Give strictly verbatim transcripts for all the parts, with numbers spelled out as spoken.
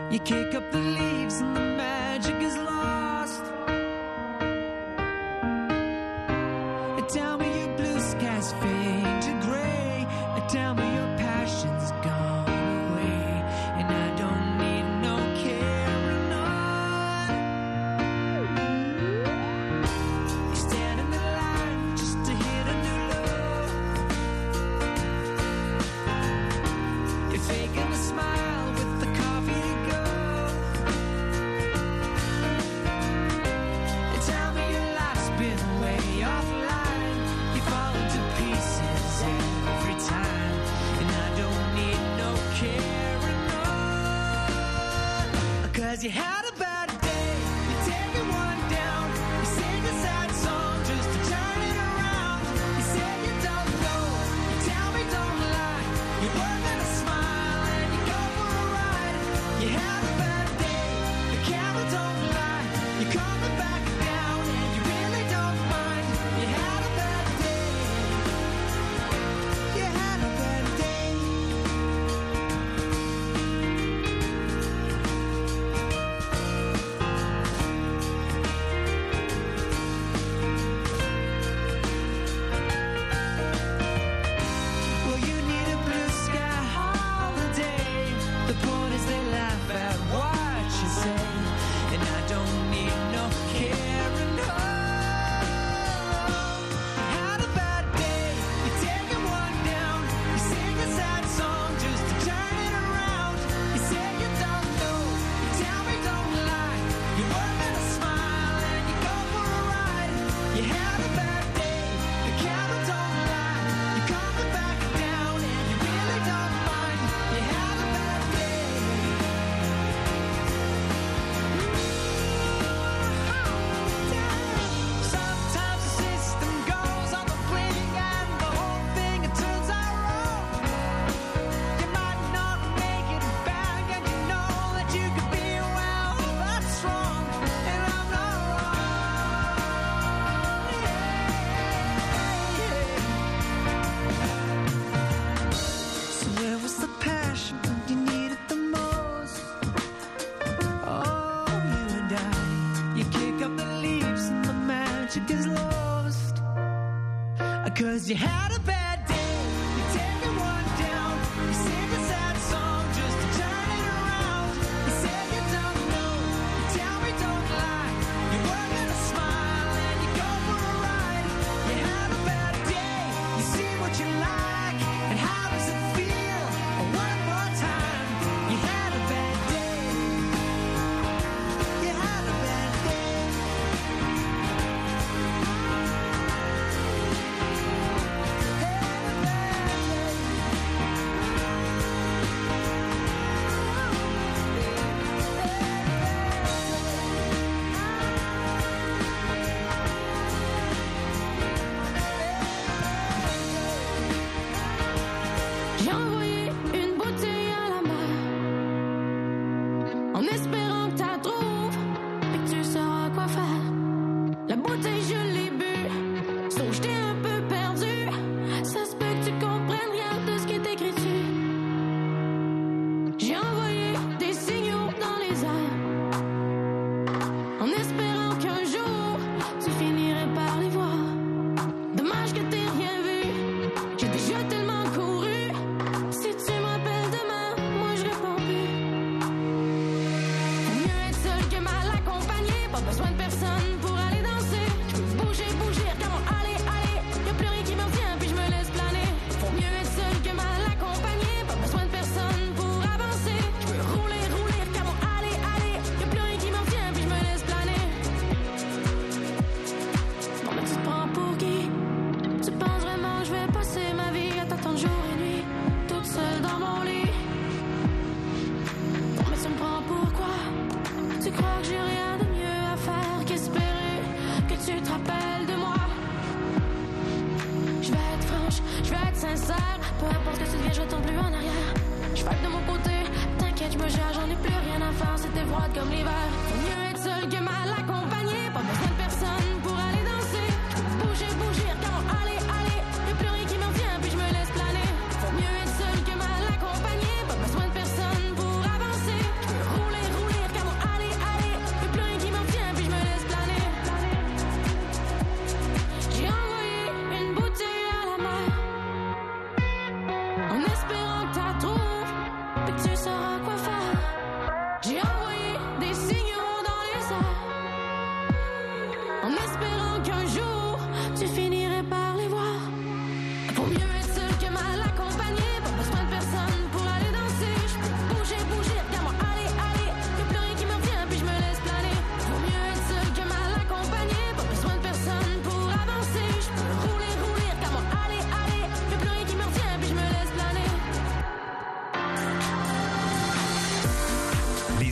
You kick up the leaves and the magic is lost. And tell me your blue skies fade to gray. And tell me your passion's gone away. And I don't need no carrying on. You stand in the line just to hit a new low. You're faking a smile with the coffee to go. And tell me your life's been way offline. You fall into pieces every time. And I don't need no carrying on. Cause you had a bad day. You're taking one down. You sing a sad song just to turn it around. You say you don't know. You tell me don't lie. You're working a smile and you go for a ride. You had a bad day. The camera don't lie. You're coming back down and you really don't mind. You had a bad day. You had a bad day. Well, you need a blue sky holiday. The point is they laugh at what you say. And I don't need no carrying on. You had a bad day. You're taking one down. You sing a sad song just to turn it around. You say you don't know. You tell me don't lie. You're working a smile and you go for a ride. You had a bad day. The camera don't lie. You're coming back down and you really don't mind. You had a bad day. Sometimes the system goes on the blink and the whole thing it turns out wrong. You might not make it back and you know that you could be well, that's wrong. And I'm not wrong. So where was the passion when you needed the most? Oh, you and I, you kick up the leaves and the magic is lost. Cause you had a bad day, you're taking one down. You sing a sad song just to turn it around. You say you don't know, you tell me don't lie. You're working a smile and you go for a ride. You had a bad day, you see what you like. And how does it feel? One more time, you had a bad day. You had a bad day. J'ai envoyé une bouteille à la mer en espérant que t'as trouves et que tu sauras quoi faire. La bouteille je l'ai bu, sauf j'étais un peu perdu. Ça se peut que tu comprennes rien de ce qui est écrit dessus. J'ai envoyé des signaux dans les airs en espérant qu'un jour tu finirais par les voir. Dommage que t'aies rien vu, j'ai déjà tellement couru. Si tu m'appelles demain, moi je réponds plus. Faut mieux être seul que mal accompagné. Pas besoin de personne pour aller danser. Je peux bouger, bouger, regarde moi, allez, allez. Y'a plus rien qui me retient, puis je me laisse planer. Faut mieux être seul que mal accompagné. Pas besoin de personne pour avancer. Je peux rouler, rouler, regarde moi, allez, allez. Y'a plus rien qui me retient, puis je me laisse planer. Non mais tu te prends pour qui? Tu penses vraiment que je vais passer ma vie à t'attendre jour et nuit, toute seule dans mon lit? Non mais tu me prends pour quoi? Tu crois que j'ai rien de mieux à faire qu'espérer que tu te rappelles de moi? Je vais être franche, je vais être sincère. Peu importe ce que tu deviens, je retourne plus en arrière. Je vais être de mon côté, t'inquiète, je me gère, j'en ai plus rien à faire. C'était froid comme l'hiver. Faut mieux être seul que mal accompagné. Pas besoin de personne pour aller danser. Je peux bouger, bouger, regarde moi, allez, allez. Y'a plus rien qui me retient, puis je me laisse planer. Faut mieux être seul que mal accompagné. Pas besoin de personne pour avancer. Je peux rouler,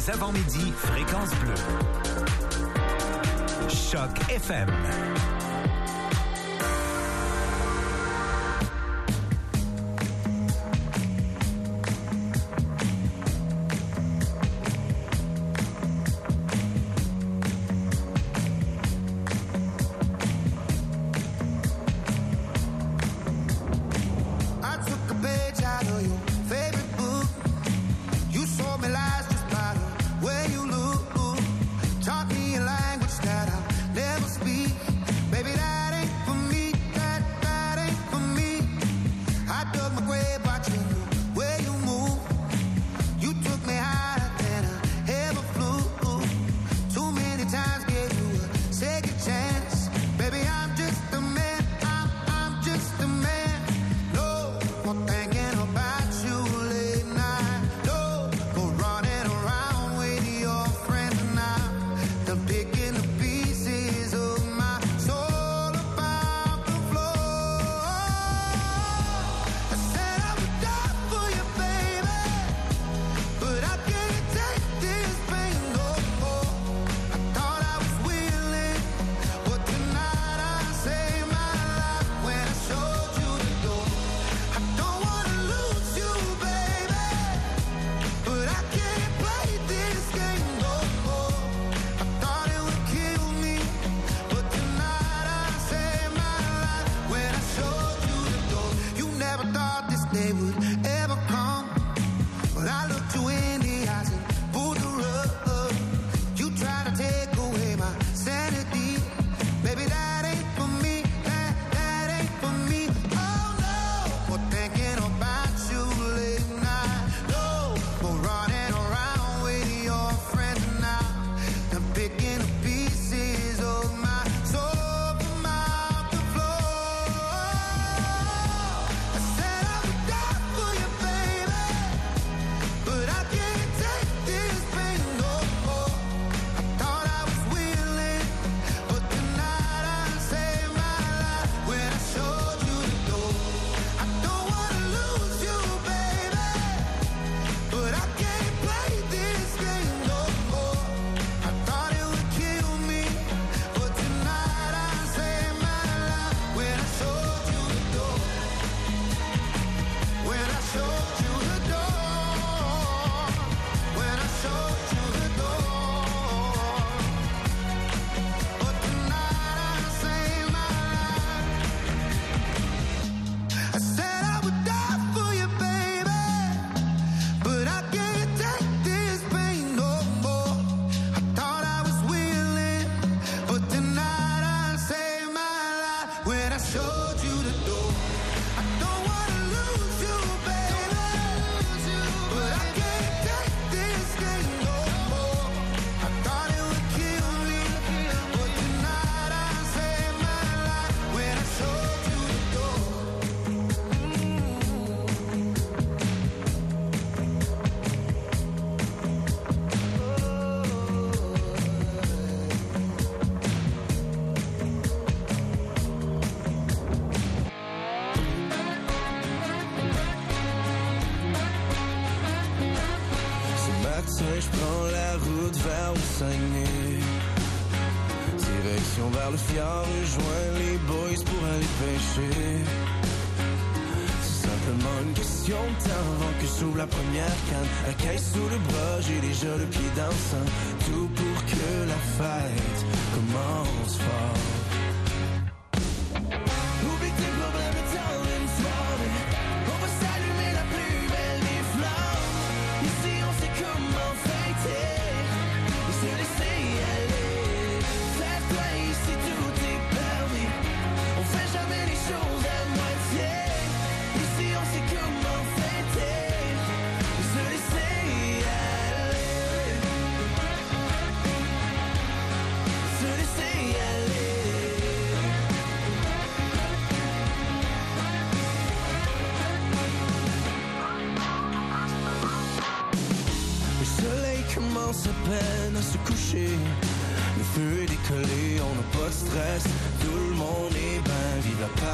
Les avant-midi, Fréquence Bleue. Choc F M.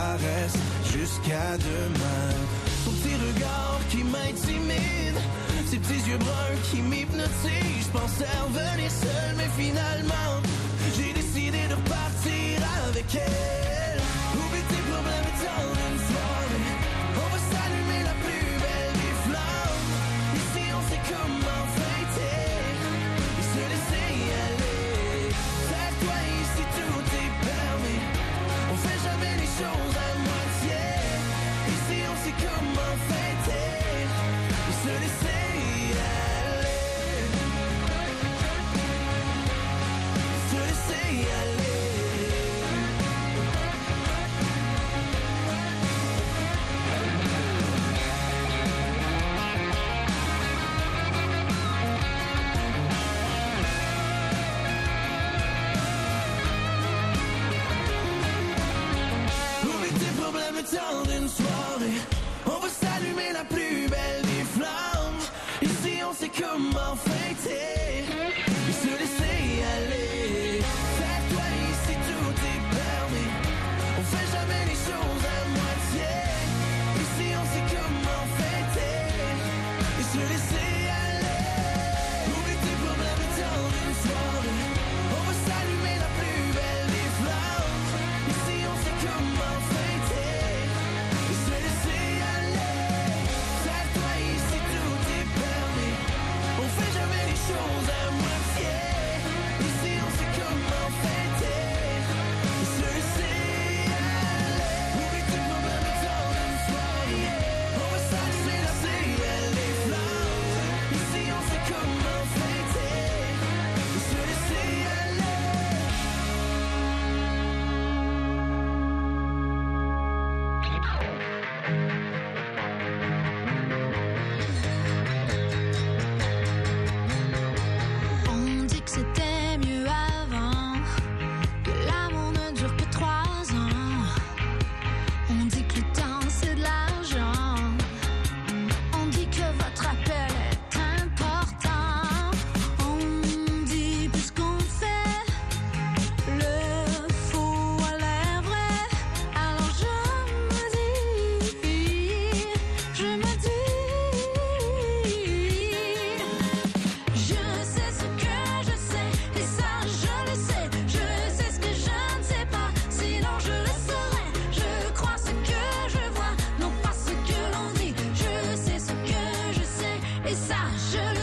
Jusqu'à demain, son petit regard qui m'intimide, Ces petits yeux bruns qui m'hypnotisent. Je pensais revenir seul, mais finalement, j'ai décidé de repartir avec elle. Oublie tes problèmes et tant d'une soirée. On va s'allumer la plus belle des flammes. Ici on sait comment fêter et se laisser aller. Avec toi ici tout est permis. On fait jamais les choses à moitié. Ici on sait comment fêter et se laisser aller. Se laisser aller. Problème temps d'une soirée, on va s'allumer la plus belle des flammes. Ici on sait comment fêter et se laisser aller. Avec toi ici tout est permis. On fait jamais les choses à moitié. Ici on sait comment fêter et se laisser aller. Oublie tes problèmes temps d'une soirée, on va s'allumer la plus belle des flammes. Ici on sait comment fêter. Choses à moitié. Ici on sait comment fêter et se laisser aller. Oublie tes problèmes et tant d'une soirée. On va s'allumer la ciel des flammes. Ici on sait comment fêter et se laisser C'était mieux avant, que l'amour ne dure que trois ans. On dit que le temps c'est de l'argent. On dit que votre appel est important. On dit plus qu'on fait, le faux a l'air vrai. Alors je me dis, je me dis, je sais ce que je sais, et ça je le sais. Je sais ce que je ne sais pas, sinon je le saurais. Je crois ce que je vois, non pas ce que l'on dit. Je sais ce que je sais, et ça je